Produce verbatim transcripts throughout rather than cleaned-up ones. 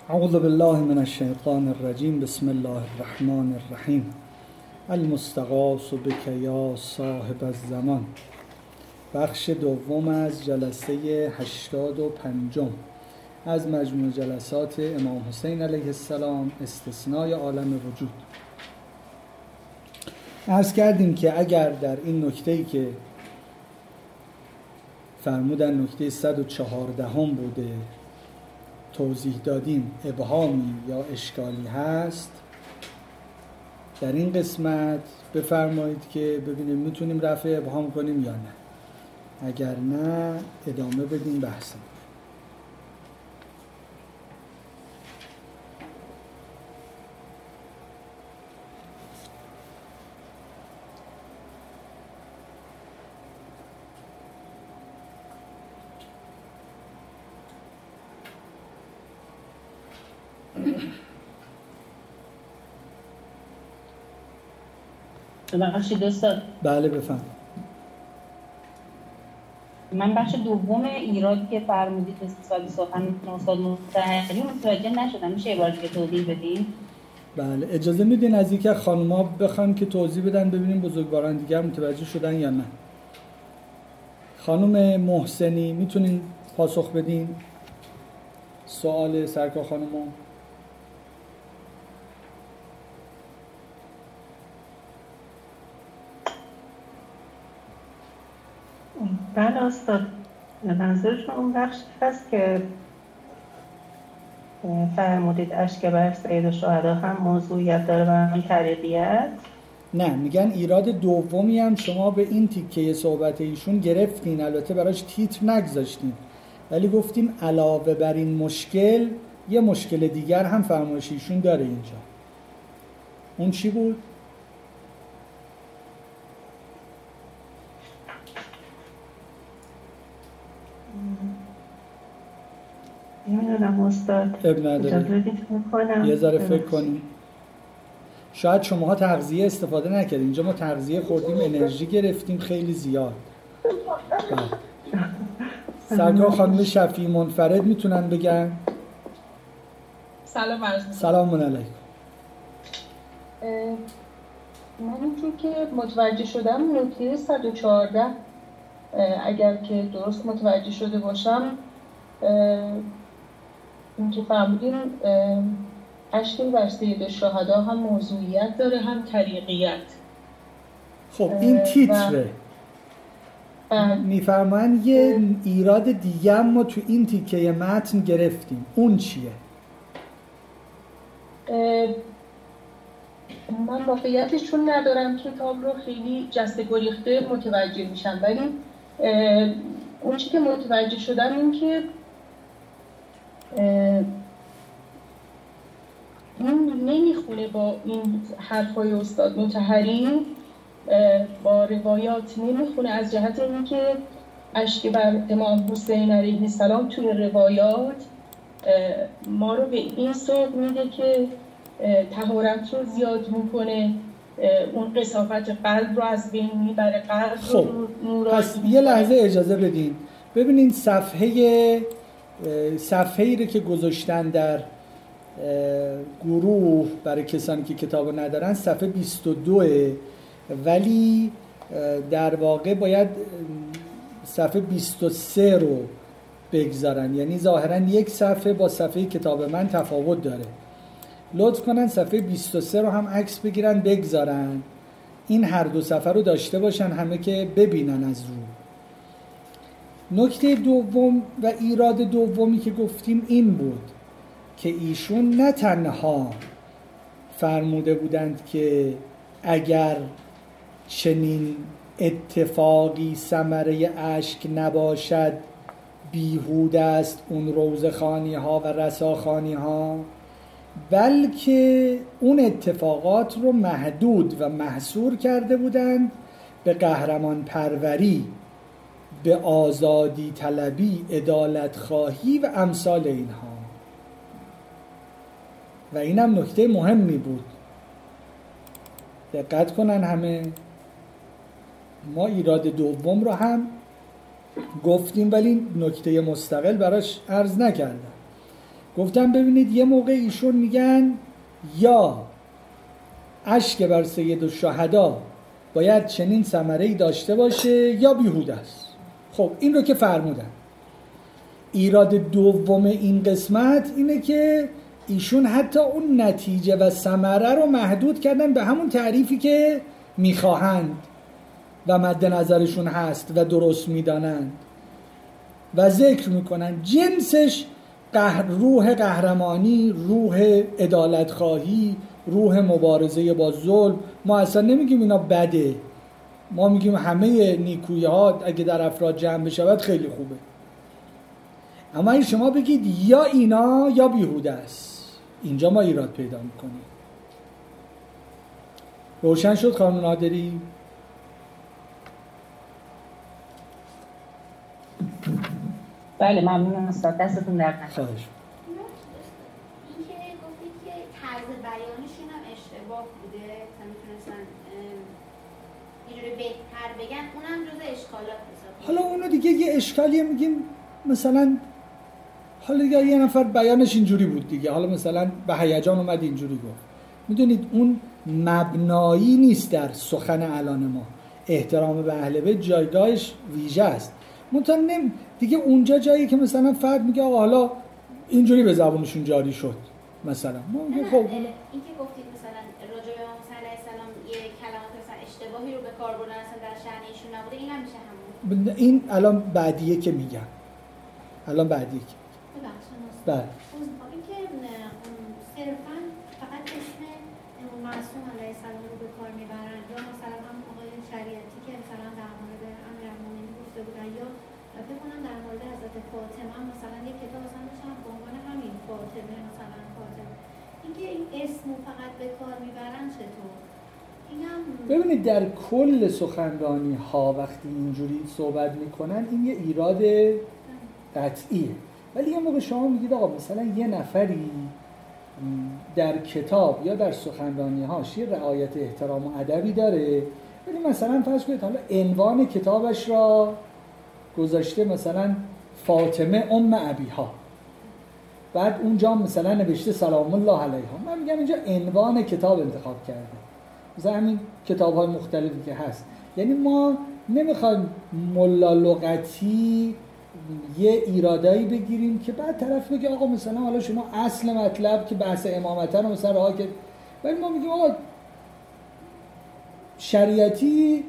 اعوذ بالله من الشیطان الرجیم. بسم الله الرحمن الرحیم. المستغاث بک یا صاحب الزمان. بخش دوم از جلسه هشتاد و پنجم از مجموع جلسات امام حسین علیه السلام استثنای عالم وجود. عرض کردیم که اگر در این نکته‌ای که فرمودن نکته صد و چهاردهم بوده توضیح دادیم ابهامی یا اشکالی هست، در این قسمت بفرمایید که ببینیم میتونیم رفع ابهام کنیم یا نه. اگر نه ادامه بدیم بحثم. بخشید استاد. بله بفهم. من بخش دوم ایرادی که فرمودید نسبت به سخن استاد مطهری متوجه نشدم، میشه یه بار دیگه توضیح بدین؟ بله اجازه میدین از یک از خانوما بخوام که توضیح بدن ببینیم بزرگواران دیگر متوجه شدن یا نه. خانم محسنی میتونین پاسخ بدین سوال سرکار خانوما؟ بله استاد، منظورشون اون بخش هست که فرمودید اشک بر سید شهدا هم موضوعیت داره و همین طریقیت؟ نه، میگن ایراد دومی هم شما به این تیکه صحبت ایشون گرفتین، البته براش تیتر نگذاشتین، ولی گفتیم علاوه بر این مشکل یه مشکل دیگر هم فرمایش ایشون داره اینجا. اون چی بود؟ نمیدونم استاد، اب نداره، یه ذره فکر کنیم. شاید شماها تغذیه استفاده نکردیم، اینجا ما تغذیه خوردیم انرژی گرفتیم خیلی زیاد. سرکار خانم شفیع منفرد میتونن بگن؟ سلام علیکم. سلام علیکم. من اینجور که متوجه شدم نکته صد و چهارده اگر که درست متوجه شده باشم این که فرمودین اشک بر سید شهدا هم موضوعیت داره هم طریقیت. خب این تیتره میفرمان یه ایراد دیگه هم ما تو این تیکه متن گرفتیم، اون چیه؟ من واقعیتش چون ندارم کتاب رو خیلی جسته گریخته متوجه میشم، ولی اون چی که متوجه شدم این که این نمیخونه با این حرفای استاد مطهری، با روایات نمیخونه، از جهت اینکه اشک بر امام حسین علیه السلام توی روایات ما رو به این سوق میده که طهارت رو زیاد میکنه، اون قساوت قلب رو از بین میبره، قلب خب. رو نورانی. پس یه لحظه اجازه بدین ببینین صفحه صفحه‌ای رو که گذاشتن در گروه برای کسانی که کتابو ندارن صفحه بیست و دو، ولی در واقع باید صفحه بیست و سه رو بگذارن، یعنی ظاهرا یک صفحه با صفحه کتاب من تفاوت داره. لطف کنن صفحه بیست و سه رو هم عکس بگیرن بگذارن، این هر دو صفحه رو داشته باشن همه که ببینن از رو. نکته دوم و ایراد دومی که گفتیم این بود که ایشون نه تنها فرموده بودند که اگر چنین اتفاقی ثمره اشک نباشد بیهوده است اون روزخوانی ها و رساخوانی ها، بلکه اون اتفاقات رو محدود و محصور کرده بودند به قهرمان پروری، به آزادی طلبی، عدالت خواهی و امثال اینها. و اینم نکته مهمی بود، دقت کنن همه. ما ایراد دوم رو هم گفتیم ولی نکته مستقل براش عرض نکردم. گفتم ببینید یه موقع ایشون میگن یا اشک بر سید الشهدا باید چنین ثمره‌ای داشته باشه یا بیهوده است. خب این رو که فرمودن. ایراد دوم این قسمت اینه که ایشون حتی اون نتیجه و ثمره رو محدود کردن به همون تعریفی که میخواهند و مد نظرشون هست و درست میدانند و ذکر میکنن جنسش قهر، روح قهرمانی، روح عدالت خواهی، روح مبارزه با ظلم. ما اصلا نمیگیم اینا بده، ما میگیم همه نیکویی ها اگه در افراد جمع بشود خیلی خوبه. اما این شما بگید یا اینا یا بیهوده است، اینجا ما ایراد پیدا میکنیم. روشن شد خانم نادری؟ بله ممنونم استاد، دستتون درد نکنه. خواهش. این که گفتید که طرز بیانشون هم اشتباه بوده، مثلا میتونستن یه جوری بهتر بگن، اونم جز اشکالات حساب. حالا اونو دیگه یه اشکالیه میگیم مثلا حالا دیگه یه نفر بیانش اینجوری بود دیگه، حالا مثلا به هیجان اومد اینجوری گفت. میدونید اون مبنایی نیست در سخن الان ما. احترام به اهل بیت جایگاهش ویژه است. منتها دیگه اونجا جایی که مثلا فرد میگه آقا حالا اینجوری به زبونشون جاری شد مثلا ما میگه خب این که گفتید مثلا راجع به امام صلی الله علیه و سلم یه کلمات مثلا اشتباهی رو به کار بردن اصلا در شأن ایشون نبوده، این هم میشه همون. این الان بعدیه که میگم الان بعدیه که بله این که صرفا فقط اسم امام معصوم علیه السلام رو به کار میبرن، یا مثلا هم آقای شریعتی که مثلا در مورد امیرالمومنین گفته بودن، یا فکر کنم در مورد حضرت فاطمه مثلا یک کتاب مثلا داشتن به عنوان همین فاطمه مثلا فاطمه، اینکه این اسمو فقط به کار میبرن چطور؟ اینم ببینید در کل سخنرانی ها وقتی اینجوری صحبت میکنن این یه ایراد قطعیه، ولی یه موقع شما میگید آقا مثلا یه نفری در کتاب یا در سخنرانی هاش یه رعایت احترام و ادبی داره، ولی مثلا فرض کنید حالا عنوان کتابش را گذاشته مثلا فاطمه ام ابیها، بعد اونجا مثلا نوشته سلام الله علیها. من میگم اینجا عنوان کتاب انتخاب کرده، مثلا همین کتاب‌های مختلفی که هست. یعنی ما نمیخوایم ملا لغتی یه ایرادایی بگیریم که بعد طرف بگه آقا مثلا حالا شما اصل مطلب که بحث امامته رو مثلا رها کرد، ولی ما میگیم آقا شریعتی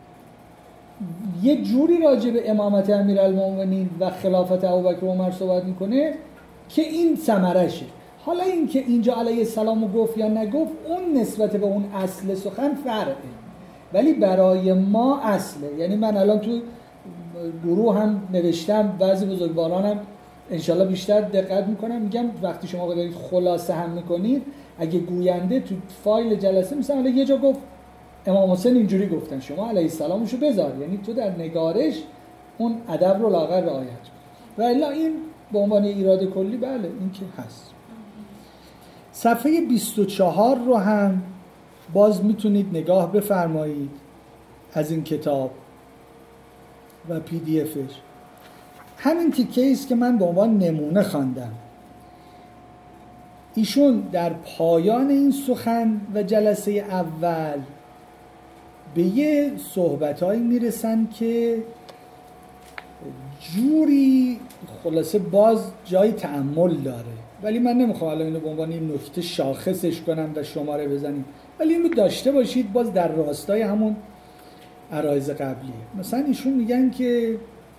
یه جوری راجع به امامت امیرالمومنین و خلافت ابوبکر و عمر صحبت میکنه که این ثمرشه. حالا این که اینجا علیه السلام رو گفت یا نگفت اون نسبت به اون اصل سخن فرقه، ولی برای ما اصله. یعنی من الان تو گروه هم نوشتم، بعضی بزرگوارانم انشالله بیشتر دقت میکنم، میگم وقتی شما دارید خلاصه هم میکنید اگه گوینده تو فایل جلسه مثلا حالا یه جا گفت امام حسین اینجوری گفتن، شما علیه السلامشو بذار، یعنی تو در نگارش اون ادب رو لااقل رعایت کن. و الا این به عنوان ایراد کلی بله این که هست. صفحه بیست و چهار رو هم باز میتونید نگاه بفرمایید از این کتاب و پی دی افش. همین تیکه ایست که من به عنوان نمونه خواندم. ایشون در پایان این سخن و جلسه اول به یه صحبتایی میرسن که جوری خلاصه باز جای تأمل داره، ولی من نمیخوام الان اینو به عنوان این نکته شاخصش کنم و شماره بزنیم، ولی اینو داشته باشید باز در راستای همون عرایض قبلیه. مثلا ایشون میگن که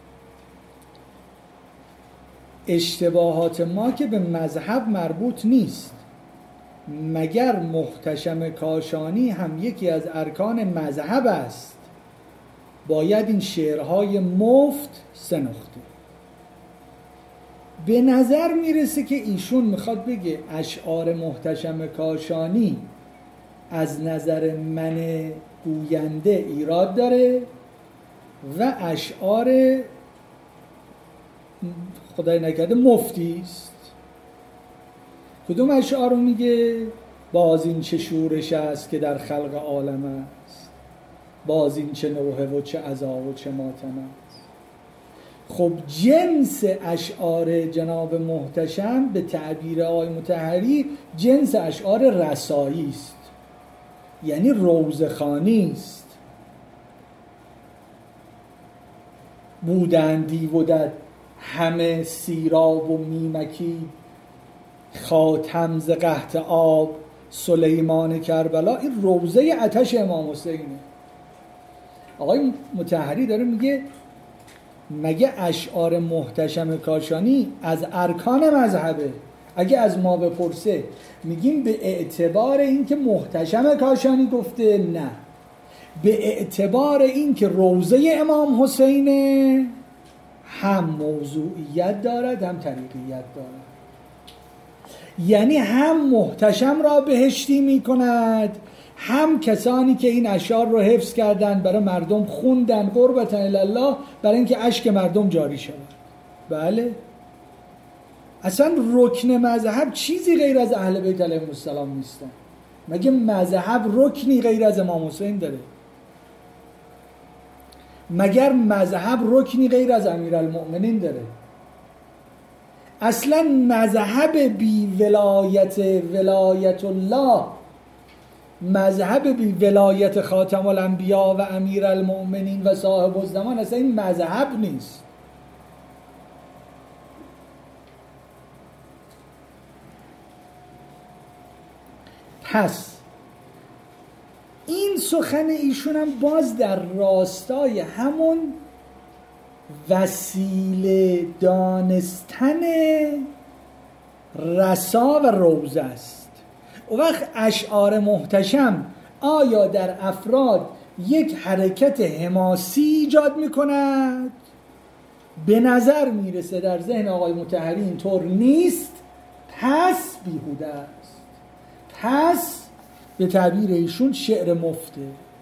اشتباهات ما که به مذهب مربوط نیست، مگر محتشم کاشانی هم یکی از ارکان مذهب است، باید این شعرهای مفت سه نقطه. به نظر میرسه که ایشون میخواد بگه اشعار محتشم کاشانی از نظر من گوینده ایراد داره و اشعار خدای نکرده مفتی است. کدوم اشعار رو میگه؟ باز این چه شورش است که در خلق عالم است، باز این چه نوحه و چه عزا و چه ماتم است. خب جنس اشعار جناب محتشم به تعبیر آقای مطهری جنس اشعار رسایی است، یعنی روزخوانی است. بودندی و در همه سیراب و میمکی، خاتم ز قحط آب سلیمان کربلا. این روزه آتش امام حسینه. آقای مطهری داره میگه مگه اشعار محتشم کاشانی از ارکان مذهبه؟ اگه از ما بپرسه میگیم به اعتبار اینکه محتشم کاشانی گفته، نه، به اعتبار اینکه روزه امام حسینه هم موضوعیت دارد هم طریقیت دارد. یعنی هم محتشم را بهشتی میکند، هم کسانی که این اشعار رو حفظ کردن برای مردم خوندن قربتا الله، برای اینکه اشک مردم جاری شود. بله، اصلا رکن مذهب چیزی غیر از اهل بیت علیهم السلام نیستن. مگه مذهب رکنی غیر از امام حسین داره؟ مگر مذهب رکنی غیر از امیرالمؤمنین داره؟ اصلا مذهب بی ولایت ولایت الله، مذهب بی ولایت خاتم الانبیا و امیرالمؤمنین و صاحب الزمان، اصلا این مذهب نیست. پس این سخن ایشون هم باز در راستای همون وسیله دانستن رسا و روزه است. و وقت اشعار محتشم آیا در افراد یک حرکت حماسی ایجاد میکند؟ به نظر میرسه در ذهن آقای مطهری اینطور نیست، پس بیهوده است، پس به تعبیر ایشون شعر مفته.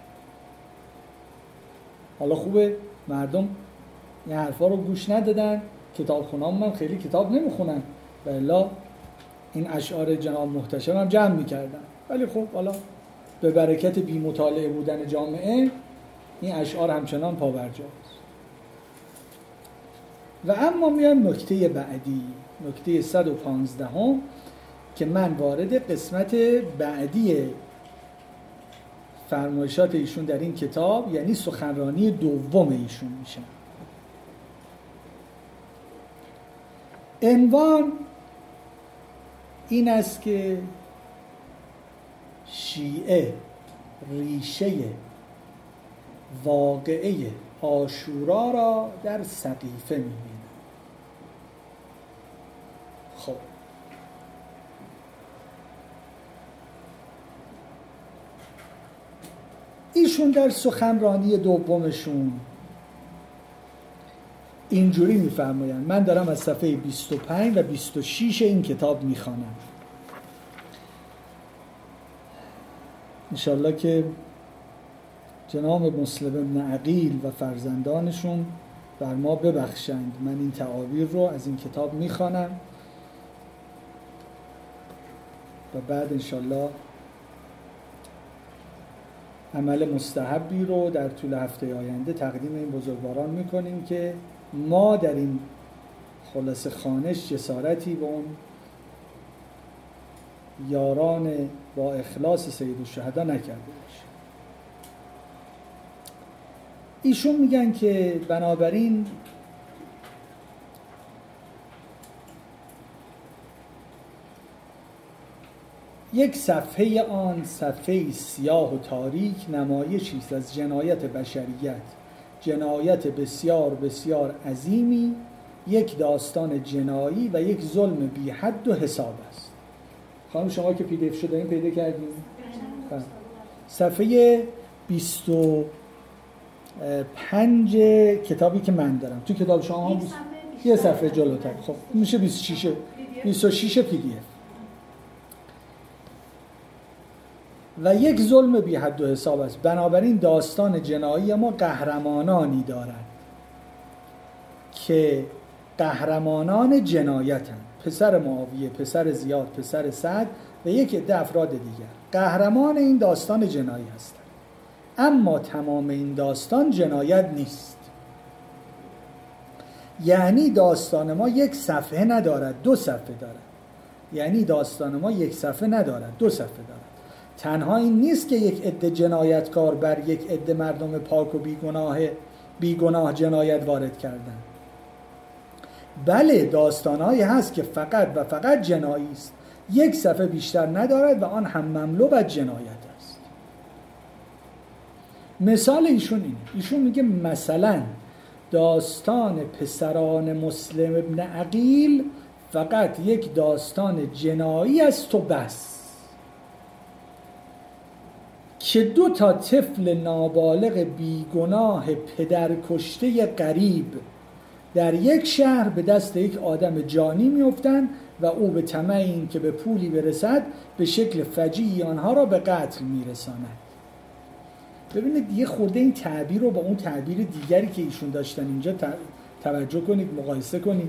حالا خوبه مردم این حرفا رو گوش ندادن، کتاب خونام هم خیلی کتاب نمیخونن و الا این اشعار جناب محتشم هم جمع میکردن، ولی خب حالا به برکت بی مطالعه بودن جامعه این اشعار همچنان پابرجاست. و اما میایم نکته بعدی، نکته صد و پانزده هم که من وارد قسمت بعدی فرمایشات ایشون در این کتاب، یعنی سخنرانی دوم ایشون میشم. عنوان این است که شیعه ریشه واقعه عاشورا را در سقیفه می‌بیند. خب ایشون در سخنرانی دومشون اینجوری میفرمایند، من دارم از صفحه بیست و پنج و بیست و شش این کتاب میخوانم، انشالله که جناب مسلم بن عقیل و فرزندانشون بر ما ببخشند. من این تعابیر رو از این کتاب میخوانم و بعد انشالله عمل مستحبی رو در طول هفته آینده تقدیم این بزرگواران میکنیم که ما در این خلاصه خوانش جسارتی به اون یاران با اخلاص سید الشهدا نکرده باشیم. ایشون میگن که بنابراین یک صفحه آن صفحه سیاه و تاریک نمایشی است از جنایت بشریت، جنایت بسیار بسیار عظیمی، یک داستان جنایی و یک ظلم بی حد و حساب است. خانم شما که پی دی اف شده این پیدا کردیم؟ صفحه بیست و پنج کتابی که من دارم، تو کتاب شما هم بیست... یه صفحه جلوتر، خب میشه بیست و شش بیست و شش پی دی اف. و یک ظلم بی حد و حساب است. بنابراین داستان جنایی ما قهرمانانی دارد که قهرمانان جنایتند، پسر معاویه، پسر زیاد، پسر سعد و یک عده افراد دیگر قهرمان این داستان جنایی هستند. اما تمام این داستان جنایت نیست. یعنی داستان ما یک صفحه ندارد، دو صفحه دارد. یعنی داستان ما یک صفحه ندارد، دو صفحه دارد. تنها این نیست که یک عده جنایتکار بر یک عده مردم پاک و بیگناه بیگناه جنایت وارد کردن. بله داستانهایی هست که فقط و فقط جنایی است، یک صفحه بیشتر ندارد و آن هم مملو از جنایت است. مثال ایشون اینه. ایشون میگه مثلا داستان پسران مسلم ابن عقیل فقط یک داستان جنایی است و بس، که دو تا طفل نابالغ بیگناه پدر کشته غریب در یک شهر به دست یک آدم جانی میافتند و او به طمع این که به پولی برسد به شکل فجیعی آنها را به قتل میرساند. ببینید یه خورده این تعبیر رو با اون تعبیر دیگری که ایشون داشتن اینجا توجه کنید، مقایسه کنید.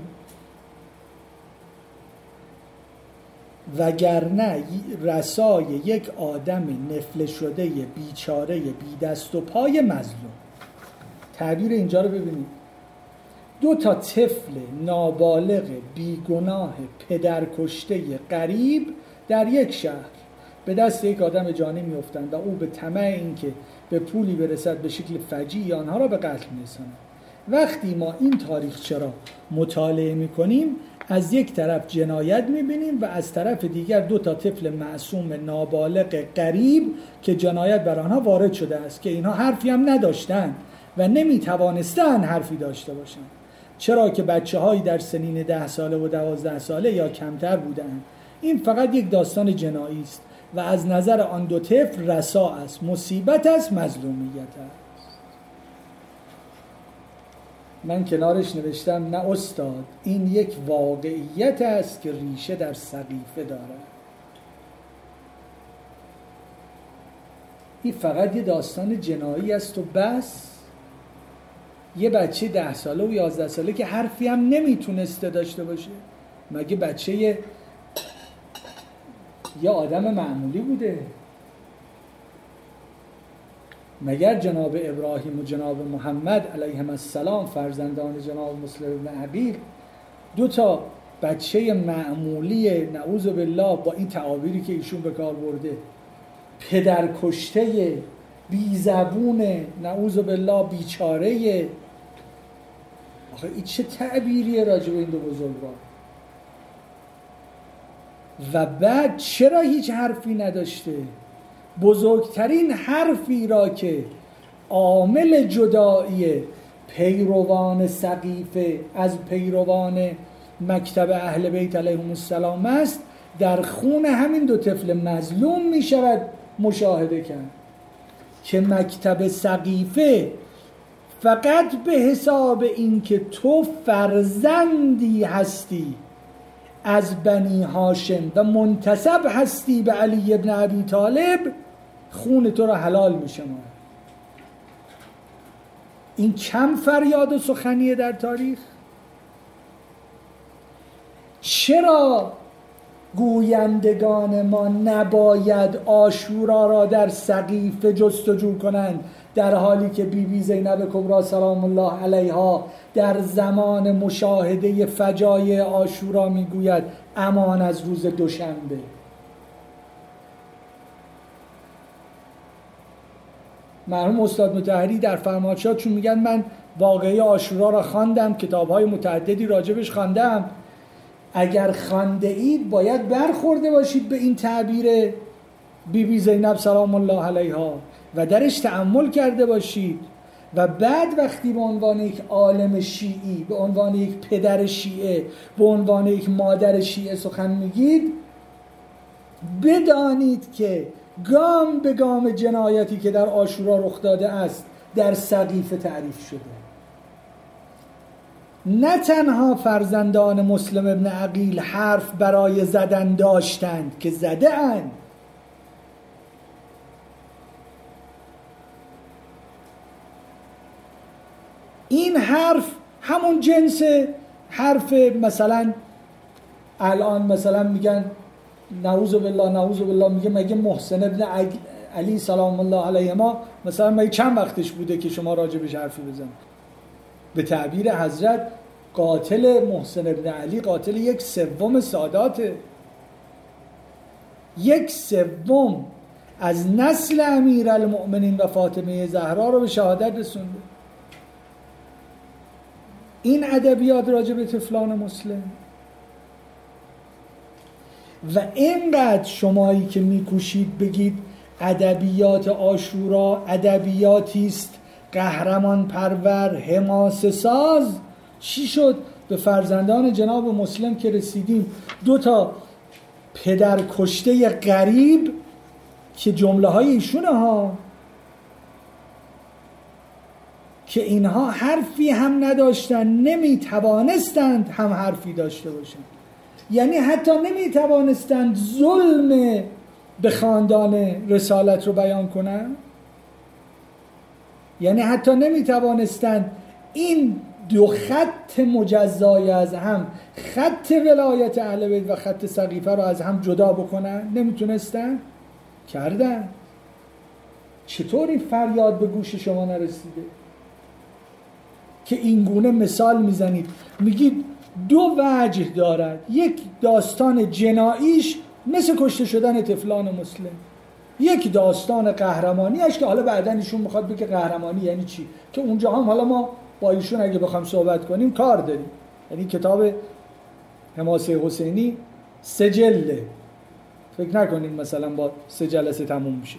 وگرنه رسای یک آدم نفله شده بیچاره بی دست و پای مظلوم. تعبیر اینجا رو ببینید. دو تا طفل نابالغ بیگناه پدر کشته غریب در یک شهر به دست یک آدم جانی میافتند و او به طمع این که به پولی برسد به شکل فجیعی آنها را به قتل میرساند. وقتی ما این تاریخچه را مطالعه میکنیم از یک طرف جنایت میبینیم و از طرف دیگر دو تا طفل معصوم نابالغ غریب که جنایت بر آنها وارد شده است که اینها حرفی هم نداشتند و نمیتوانستند حرفی داشته باشند، چرا که بچه هایی در سنین ده ساله و دوازده ساله یا کمتر بودند. این فقط یک داستان جنایی است و از نظر آن دو طفل رسا است، مصیبت است، مظلومیت است. من کنارش نوشتم نه استاد، این یک واقعیت است که ریشه در سقیفه دارد. این فقط یه داستان جنایی است و بس. یه بچه ده ساله و یازده ساله که حرفی هم نمیتونسته داشته باشه، مگه بچه یه, یه آدم معمولی بوده؟ مگر جناب ابراهیم و جناب محمد علیهم السلام فرزندان جناب مسلم بن عقیل دو تا بچه معمولی نعوذ بالله با این تعابیری که ایشون به کار برده پدر کشته بی زبون نعوذ بالله بیچاره، آخه این چه تعبیریه راجع به این دو بزرگوار؟ و بعد چرا هیچ حرفی نداشته؟ بزرگترین حرفی را که عامل جدایی پیروان سقیفه از پیروان مکتب اهل بیت علیهم السلام است در خون همین دو طفل مظلوم می شود مشاهده کرد که مکتب سقیفه فقط به حساب این که تو فرزندی هستی از بنی هاشم و منتسب هستی به علی ابن ابی طالب خون تو را حلال می شمارد. این کم فریاد و سخنیه در تاریخ؟ چرا گویندگان ما نباید عاشورا را در سقیفه جستجو کنند در حالی که بی بی زینب کبری سلام الله علیها در زمان مشاهده فجایع عاشورا میگوید امان از روز دوشنبه؟ مرحوم استاد مطهری در فرمایشات چون میگن من واقعه عاشورا را خواندم، کتاب‌های متعددی راجبش خواندم، اگر خوانده اید باید برخورده باشید به این تعبیر بی بی زینب سلام الله علیها و درش تأمل کرده باشید و بعد وقتی به عنوان یک عالم شیعی، به عنوان یک پدر شیعه، به عنوان یک مادر شیعه سخن میگید بدانید که گام به گام جنایتی که در عاشورا رخ داده است در سقیفه تعریف شده. نه تنها فرزندان مسلم ابن عقیل حرف برای زدن داشتند که زده اند، این حرف همون جنس حرف مثلا الان مثلا میگن نعوذ بالله نعوذ بالله میگه مگه محسن ابن علی سلام الله علیه ما مثلا مگه چند وقتش بوده که شما راجبش حرفی بزنید؟ به تعبیر حضرت قاتل محسن ابن علی قاتل یک سوم ساداته، یک سوم از نسل امیرالمؤمنین و فاطمه زهرا رو به شهادت رسونده. این ادبیات راجع به طفلان مسلم. و اینقدر شمایی که میکوشید بگید ادبیات عاشورا ادبیاتی است قهرمان پرور حماسه ساز، چی شد؟ به فرزندان جناب مسلم که رسیدیم، دو تا پدر کشته غریب که جمله های ایشونه ها، که اینها حرفی هم نداشتن، نمیتوانستند هم حرفی داشته باشند، یعنی حتی نمیتوانستند ظلم به خاندان رسالت رو بیان کنند، یعنی حتی نمیتوانستند این دو خط مجزای از هم، خط ولایت اهل بیت و خط سقیفه رو از هم جدا بکنن، نمیتونستن، کردن. چطور این فریاد به گوش شما نرسیده که این گونه مثال میزنید؟ میگید دو وجه دارد، یک داستان جناییش مثل کشته شدن طفلان مسلم، یک داستان قهرمانیش که حالا بعدن ایشون میخواد بگه قهرمانی یعنی چی، که اونجا هم حالا ما با ایشون اگه بخوام صحبت کنیم کار داریم. یعنی کتاب حماسه حسینی سه جلده، فکر نکنیم مثلا با سه جلسه تموم میشه.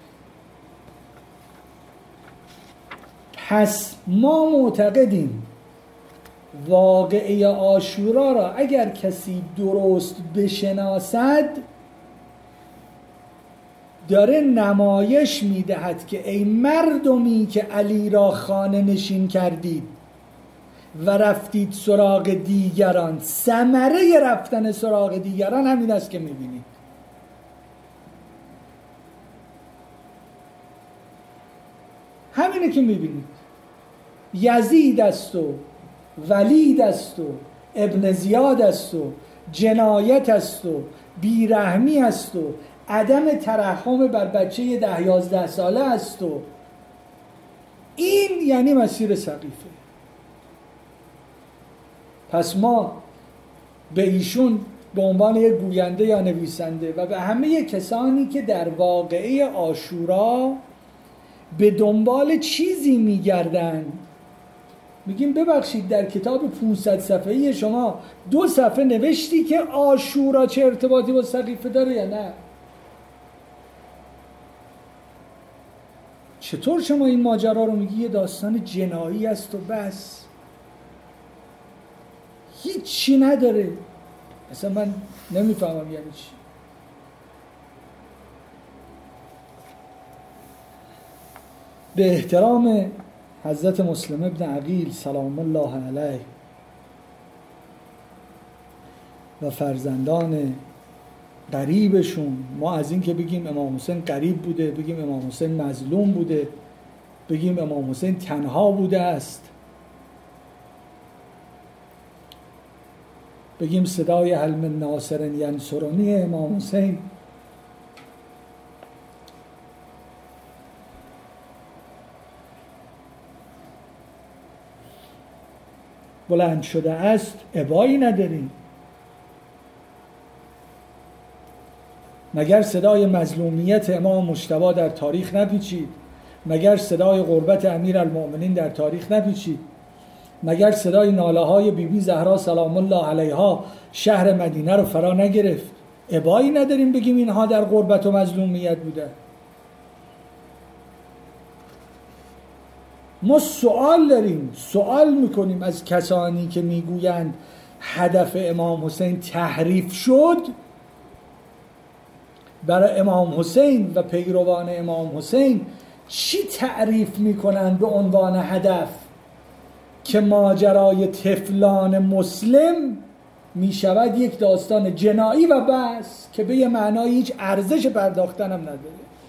پس ما معتقدیم واقعه عاشورا را اگر کسی درست بشناسد داره نمایش میدهد که ای مردمی که علی را خانه نشین کردید و رفتید سراغ دیگران، ثمره رفتن سراغ دیگران همین است که میبینید. همینه که میبینید. یزید است و ولید است و ابن زیاد است و جنایت است و بیرحمی است و عدم ترحم بر بچه ده یازده ساله است و این یعنی مسیر سقیفه. پس ما به ایشون به عنوان یک گوینده یا نویسنده و به همه کسانی که در واقعه عاشورا به دنبال چیزی میگردن میگیم ببخشید در کتاب پانصد صفحه‌ای شما دو صفحه نوشتی که عاشورا چه ارتباطی با سقیفه داره یا نه؟ چطور شما این ماجرا رو میگی یه داستان جنایی است و بس، هیچی نداره؟ اصلا من نمیفهمم یعنی چی. به احترام حضرت مسلم ابن عقیل سلام الله علیه و فرزندان قریبشون، ما از این که بگیم امام حسین قریب بوده، بگیم امام حسین مظلوم بوده، بگیم امام حسین تنها بوده است، بگیم صدای هل من ناصر ینصرنی امام حسین بلند شده است، ابایی نداریم. مگر صدای مظلومیت امام مجتبی در تاریخ نپیچید؟ مگر صدای غربت امیرالمؤمنین در تاریخ نپیچید؟ مگر صدای ناله های بی بی زهرا سلام الله علیها شهر مدینه رو فرا نگرفت؟ ابایی نداریم بگیم اینها در غربت و مظلومیت بوده. ما سوال داریم، سوال میکنیم از کسانی که میگویند هدف امام حسین تحریف شد. برای امام حسین و پیروان امام حسین چی تعریف میکنند به عنوان هدف که ماجرای طفلان مسلم میشود یک داستان جنایی و بس که به یه معنای هیچ ارزش پرداختن هم نداره.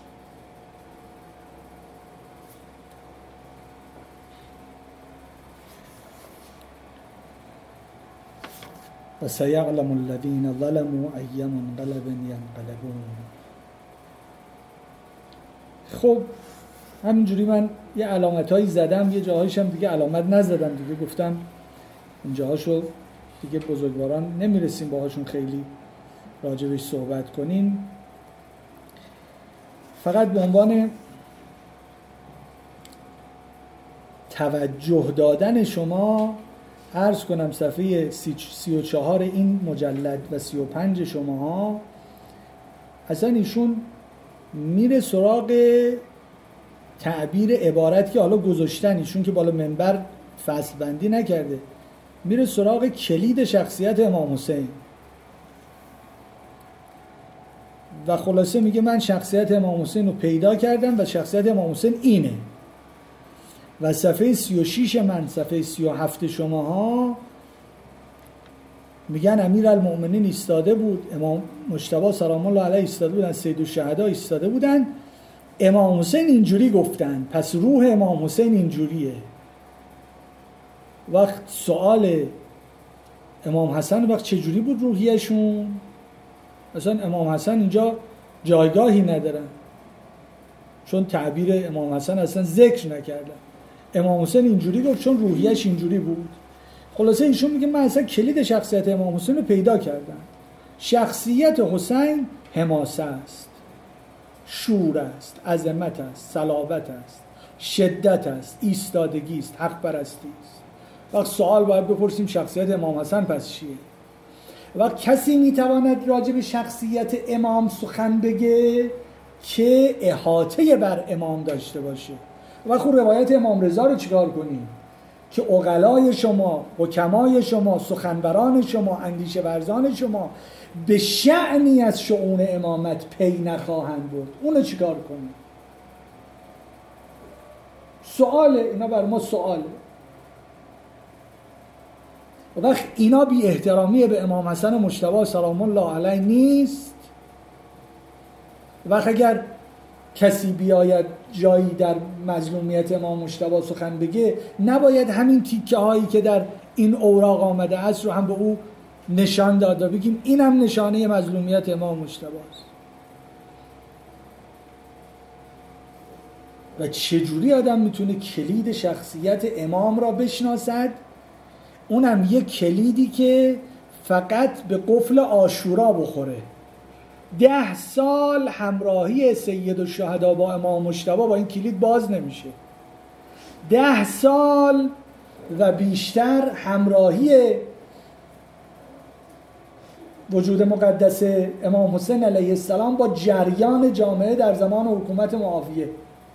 و سیعلم الذین ظلموا ای منقلب ینقلبون. خب همینجوری من یه علامت هایی زدم، یه جاهایش هم دیگه علامت نزدم دیگه، گفتم اینجاهاشو دیگه بزرگواران نمیرسیم باهاشون خیلی راجبش صحبت کنیم. فقط به عنوان توجه دادن شما عرض کنم صفحه سی و چهار این مجلد و سی و پنج شماها اصلا ایشون میره سراغ تعبیر عبارت که حالا گذاشتن، ایشون که بالا منبر فصل بندی نکرده، میره سراغ کلید شخصیت امام حسین و خلاصه میگه من شخصیت امام حسین رو پیدا کردم و شخصیت امام حسین اینه. و صفحه سی و شش من، صفحه سی و هفت شماها میگن امیرالمؤمنین ایستاده بود، امام مجتبی سلام الله علیه ایستاده بودن، سید الشهدا ایستاده بودن، امام حسین اینجوری گفتن، پس روح امام حسین اینجوریه. وقت سوال امام حسن وقت چجوری بود روحیشون؟ اصلا امام حسن اینجا جایگاهی ندارن، چون تعبیر امام حسن اصلا ذکر نکردن. امام حسین اینجوری گفت چون روحیش اینجوری بود. خلاصه ایشون میگه من اصلا کلید شخصیت امام حسین رو پیدا کردم. شخصیت حسین حماسه است، شور است، عظمت است، صلابت است، شدت است، ایستادگی است، حق پرستی است. وقت سوال باید بپرسیم شخصیت امام حسن پس چیه؟ وقت کسی میتواند راجع به شخصیت امام سخن بگه که احاطه بر امام داشته باشه. و خب روایت امام رضا رو چیکار کنیم که عقلای شما، حکمای شما، سخنوران شما، اندیشه ورزان شما به شأنی از شؤون امامت پی نخواهند بود؟ اونو چیکار کنیم؟ سواله، اینا بر ما سواله. وقت اینا بی احترامی به امام حسن مجتبی سلام الله علیه نیست. وقت اگر کسی بیاید جایی در مظلومیت امام مجتبی سخن بگه، نباید همین تیکه هایی که در این اوراق آمده است رو هم به او نشان داد و بگیم اینم نشانه مظلومیت امام مجتبی است. و چجوری آدم میتونه کلید شخصیت امام را بشناسد؟ اونم یک کلیدی که فقط به قفل عاشورا بخوره. ده سال همراهی سید الشهدا با امام مجتبی با این کلید باز نمیشه. ده سال و بیشتر همراهی وجود مقدس امام حسین علیه السلام با جریان جامعه در زمان حکومت معاویه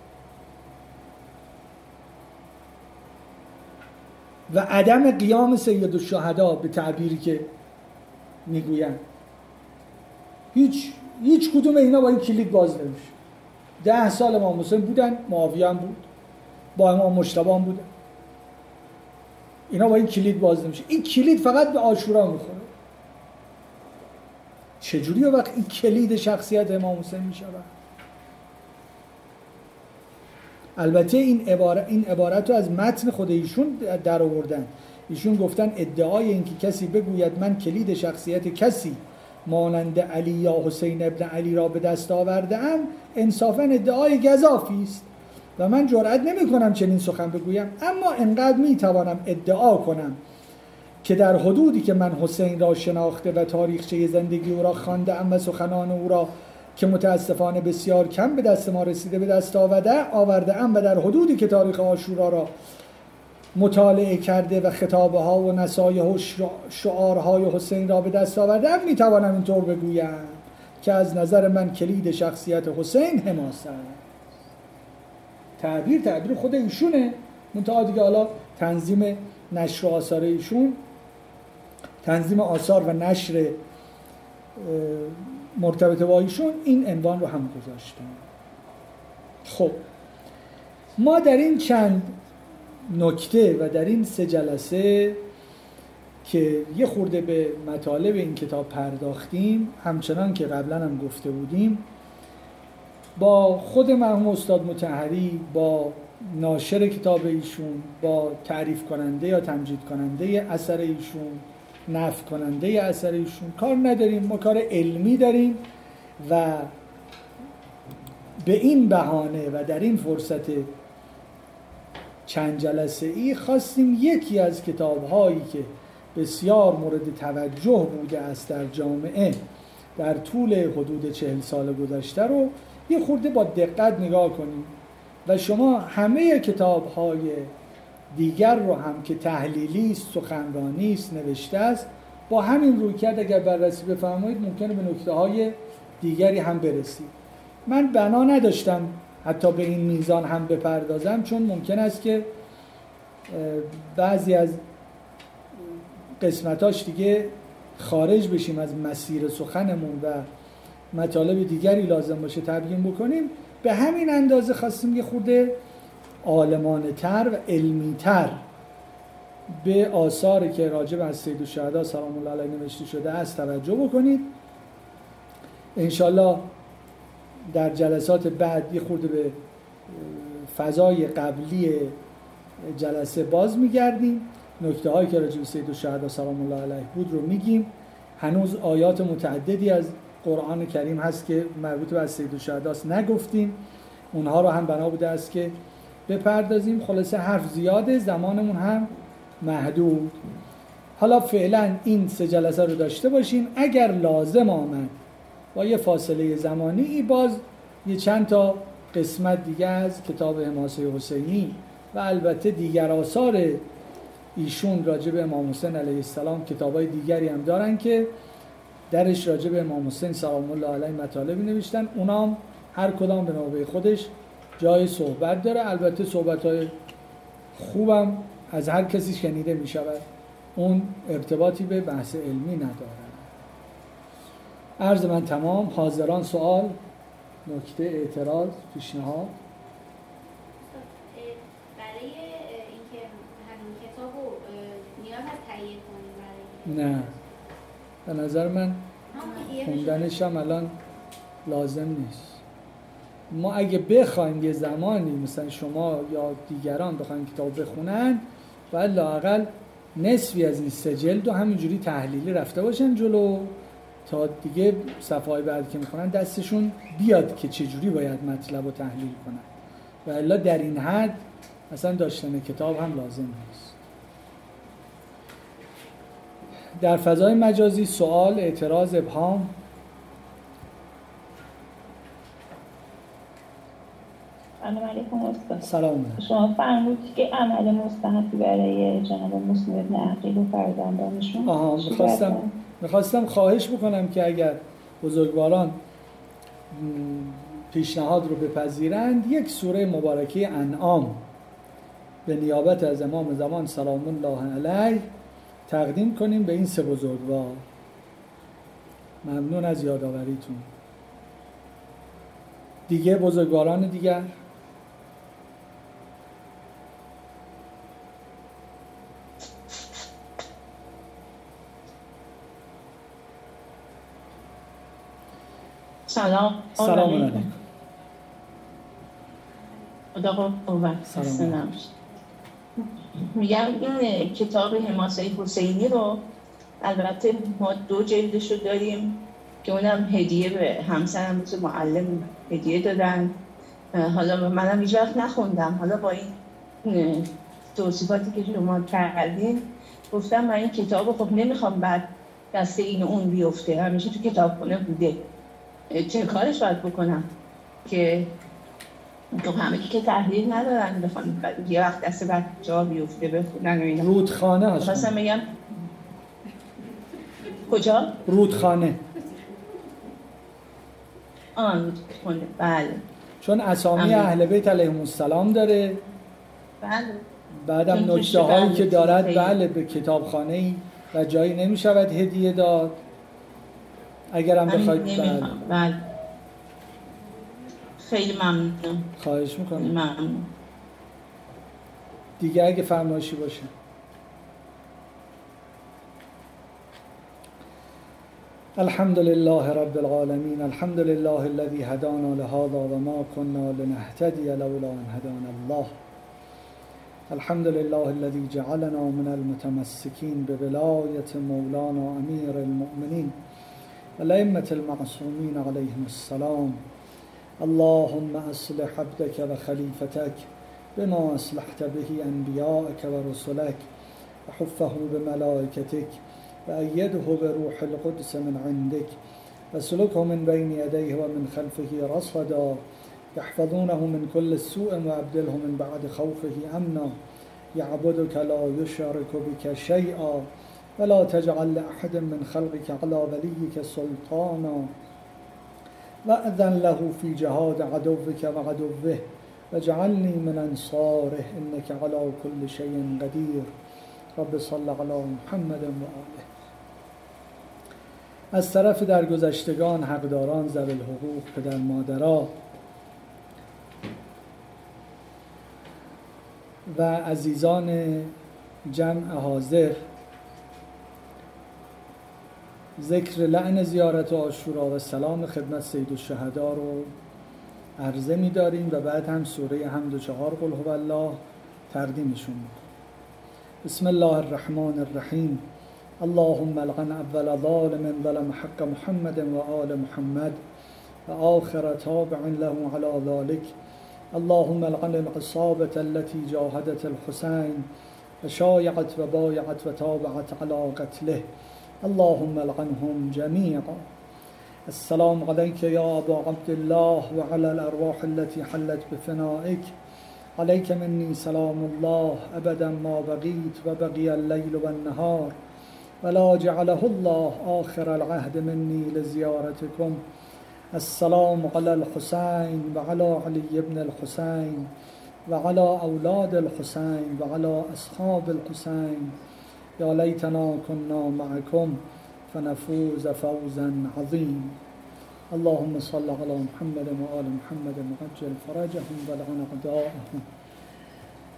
و عدم قیام سید الشهدا به تعبیری که میگوین، هیچ هیچ کدوم اینا با این کلید باز نمیشه. ده سال امام حسین بودن، معاویه هم بود، با امام مجتبی هم بودن، اینا با این کلید باز نمیشه. این کلید فقط به عاشورا میخوره. چجوری وقت این کلید شخصیت امام حسین میشه؟ البته این عبارت این عبارت رو از متن خود ایشون در آوردن. ایشون گفتن ادعای اینکه کسی بگوید من کلید شخصیت کسی مانند علی یا حسین ابن علی را به دست آورده‌ام انصافاً ادعای گزافی است و من جرئت نمی‌کنم چنین سخن بگویم، اما انقدر می‌توانم ادعا کنم که در حدودی که من حسین را شناخته و تاریخچه زندگی او را خوانده‌ام و سخنان او را که متاسفانه بسیار کم به دست ما رسیده به دست آورده آورده‌ام و در حدودی که تاریخ عاشورا را مطالعه کرده و خطابه ها و نصایح و شعارهای حسین را به دست آورده‌ام میتوانم اینطور بگویم که از نظر من کلید شخصیت حسین حماسه است. تعبیر تعبیر خود ایشونه، منتها دیگه حالا تنظیم نشر آثار ایشون، تنظیم آثار و نشر مرتبط با ایشون این عنوان رو هم گذاشتن. خب ما در این چند نکته و در این سه جلسه که یه خورده به مطالب این کتاب پرداختیم، همچنان که قبلا هم گفته بودیم، با خود مرحوم استاد مطهری، با ناشر کتاب ایشون، با تعریف کننده یا تمجید کننده اثر ایشون، نفی کننده اثر ایشون کار نداریم. ما کار علمی داریم و به این بهانه و در این فرصت چند جلسه ای خواستیم یکی از کتاب‌هایی که بسیار مورد توجه بوده است در جامعه در طول حدود چهل سال گذشته رو یه خورده با دقت نگاه کنیم و شما همه کتاب‌های دیگر رو هم که تحلیلی است، سخنرانی است، نوشته است، با همین رویکرد اگر بررسی بفرمایید ممکنه به نکته‌های دیگری هم برسید. من بنا نداشتم حتی به این میزان هم بپردازم، چون ممکن است که بعضی از قسمتاش دیگه خارج بشیم از مسیر سخنمون و مطالب دیگری لازم باشه تبیین بکنیم. به همین اندازه خواستیم یه خورده عالمانه تر و علمی تر به آثاری که راجع به سیدالشهدا سلام الله علیه نوشته شده است توجه بکنید. انشالله در جلسات بعد یه خورده به فضای قبلی جلسه باز میگردیم، نکته هایی که راجع به سیدالشهدا سلام الله علیه بود رو میگیم. هنوز آیات متعددی از قرآن کریم هست که مربوط به سیدالشهدا است نگفتیم، اونها رو هم بنا بوده است که بپردازیم. خلاصه حرف زیاده، زمانمون هم محدود. حالا فعلا این سه جلسه رو داشته باشیم، اگر لازم آمد با یه فاصله زمانی باز یه چند تا قسمت دیگه از کتاب حماسه حسینی و البته دیگر آثار ایشون راجع به امام حسین علیه السلام کتابای دیگری هم دارن که درش راجع به امام حسین سلام الله علیه مطالبی نوشتن، اونام هر کدام به نوبه خودش جای صحبت داره. البته صحبت‌های خوبم از هر کسی شنیده می شود، اون ارتباطی به بحث علمی نداره. عرض من تمام. حاضران سوال، نکته، اعتراض، پیشنهاد؟ برای اینکه همین کتاب رو نیاز هست تهیه کنیم؟ برای نه، به نظر من خوندنش هم الان لازم نیست. ما اگه بخوایم یه زمانی مثلا شما یا دیگران بخوایم کتاب بخونن باید لااقل نصفی از این سه جلد و همینجوری تحلیلی رفته باشن جلو تا دیگه صفحه‌های بعد که میخونن دستشون بیاد که چجوری باید مطلب رو تحلیل کنن، و الا در این حد مثلا داشتن کتاب هم لازم نیست. در فضای مجازی سوال، اعتراض، ابهام؟ سلام علیکم استاد. سلام. شما فرمودید که عمل مستحبی برای جناب مسلم ابن عقیل و فرزندانشون. آها، میخواستم میخواستم خواهش بکنم که اگر بزرگواران پیشنهاد رو بپذیرند یک سوره مبارکه انعام به نیابت از امام زمان سلام الله علیه تقدیم کنیم به این سه بزرگوار. ممنون از یادآوریتون. دیگه بزرگواران دیگر؟ سلام. سلام علیکم. خدا قوت. سلام. میگم این کتاب حماسه حسینی رو البته ما دو جلدش رو داریم که اونم هدیه به همسرم مثل معلم هدیه دادن. حالا منم هیچ وقت نخوندم، حالا با این توصیفاتی که شما کردین گفتم من این کتاب رو خب نمیخوام بعد دسته این اون بیفته، همیشه تو کتابخونه بوده، چه کارش باید بکنم که تو همه که تحلیل ندارن بخوام یه وقت دست بچه‌ها بیفته بخونن و اینا. رودخانه هست. خواستم بگم کجا؟ رودخانه. آن رودخانه، بله. چون اسامی اهل بیت علیهم السلام داره. بله. بعدم نکته هایی که دارد بله به کتابخانه‌ای و جایی نمی شود هدیه داد. اگرم بخواید بله. بله. خیلی ممنون. خواهش میکنم. ممنون. دیگه اگه فرمایشی باشه. الحمد لله رب العالمین، الحمد لله الذي هدانا لهذا وما كنا لنهتدي لولا ان هدانا الله، الحمد لله الذي جعلنا من المتمسكين بولاية مولانا امير المؤمنين والأئمة المعصومين عليهم السلام. اللهم اصلح عبدك وخليفتك بما اصلحت به انبياءك ورسلك وحفه بملائكتك وأيده بروح القدس من عندك وسلكه من بين يديه ومن خلفه رصدا يحفظونه من كل سوء وأبدله من بعد خوفه أمنا يعبدك لا يشرك بك شيئا ولا تجعل لأحد من خلقك على وليك سلطانا وأذن له في جهاد عدوك وعدوه واجعلني من أنصاره إنك على كل شيء قدير رب صل على محمد و آله. از طرف در گذشتگان حقداران ذوی الحقوق پدر مادرها و عزیزان جمع حاضر ذکر لعن زیارت عاشورا و سلام خدمت سید الشهدا رو عرضه می داریم و بعد هم سوره حمد و چهار قل هو الله تقدیمشون. بسم الله الرحمن الرحیم. اللهم لعن اول ظالم ظلم حق محمد و آل محمد و آخر تابع له على ذلك. اللهم لعن العصابة التي جاهدت الحسين وشايعت وبايعت وتابعت على قتله. اللهم لعنهم جميعا. السلام عليك يا أبا عبد الله وعلى الأرواح التي حلت بفنائك. عليك مني سلام الله أبدا ما بقيت وبقي الليل والنهار ولا جعله الله آخر العهد مني لزيارتكم. السلام على الحسين وعلى علي بن الحسين وعلى أولاد الحسين وعلى أصحاب الحسين. يا ليتنا كنا معكم فنفوز فوزا عظيم. اللهم صل على محمد وآل محمد وعجل فرجهم ولعن أعداءهم